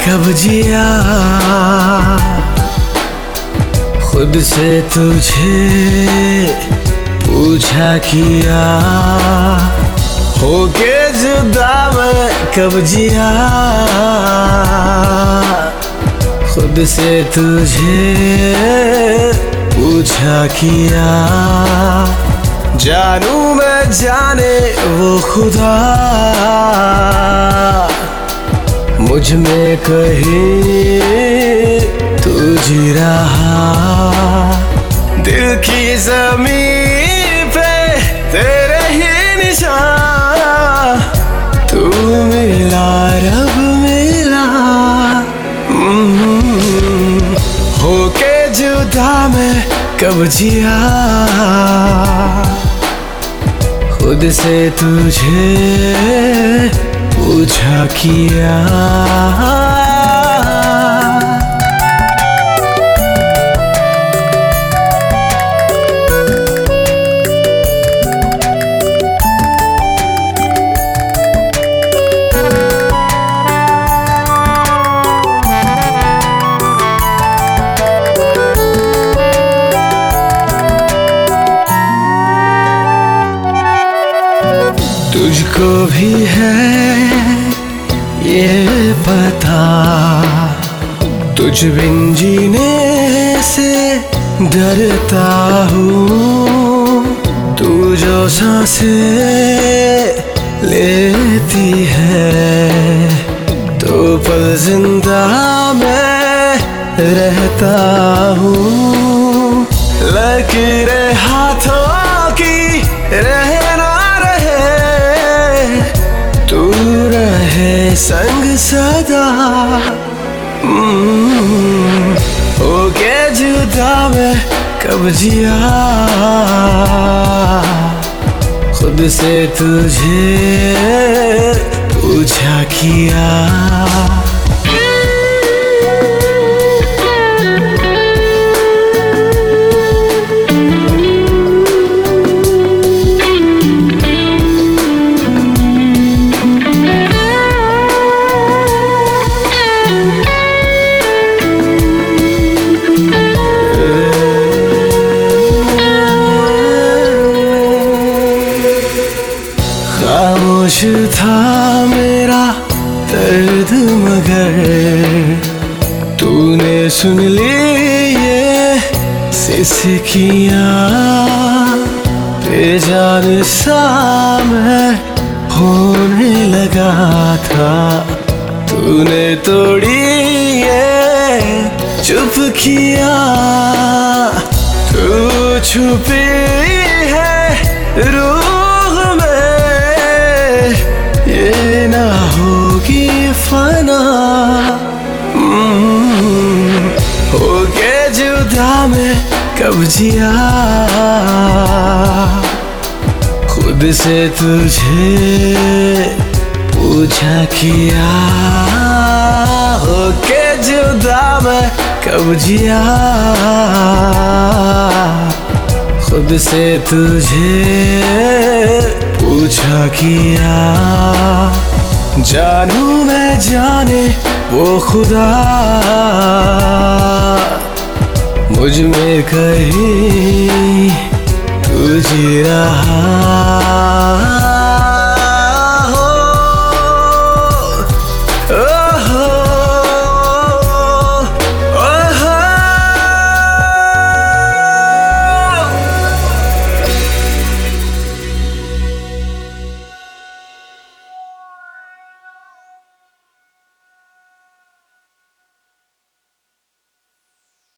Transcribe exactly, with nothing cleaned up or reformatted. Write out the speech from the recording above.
कब जिया, खुद से तुझे पूछा किया, होके जुदा मैं कब जिया, खुद से तुझे पूछा किया। जानू मैं जाने वो खुदा, मुझ में कहीं तू जी रहा, दिल की ज़मीं पे तेरे ही निशान, तू मिला रब मिला। होके जुदा मैं कब जिया, खुद से तुझे पूछा किया। तुझको भी है ये पता, तुझ बिन जीने से डरता हूँ। तू जो सांसें लेती है, तो पल जिंदा मैं रहता हूँ। लकीरें हाथों की रहना तू रहे संग सदा। होके जुदा मैं कब जिया, खुद से तुझे पूछा किया। खामोश था मेरा दर्द मगर तूने सुन ली ये सिसकियाँ। बेजान सा मैं होने लगा था, तूने तोड़ी ये चुप किया। तू छुपी है रूह में, ये ना होगी फना। होके जुदा मैं कब जिया, खुद से तुझे पूछा किया। होके जुदा मैं कब जिया, खुद से तुझे पूछा किया। जानू मैं जाने वो खुदा, मुझ में कहीं तू जी रहा।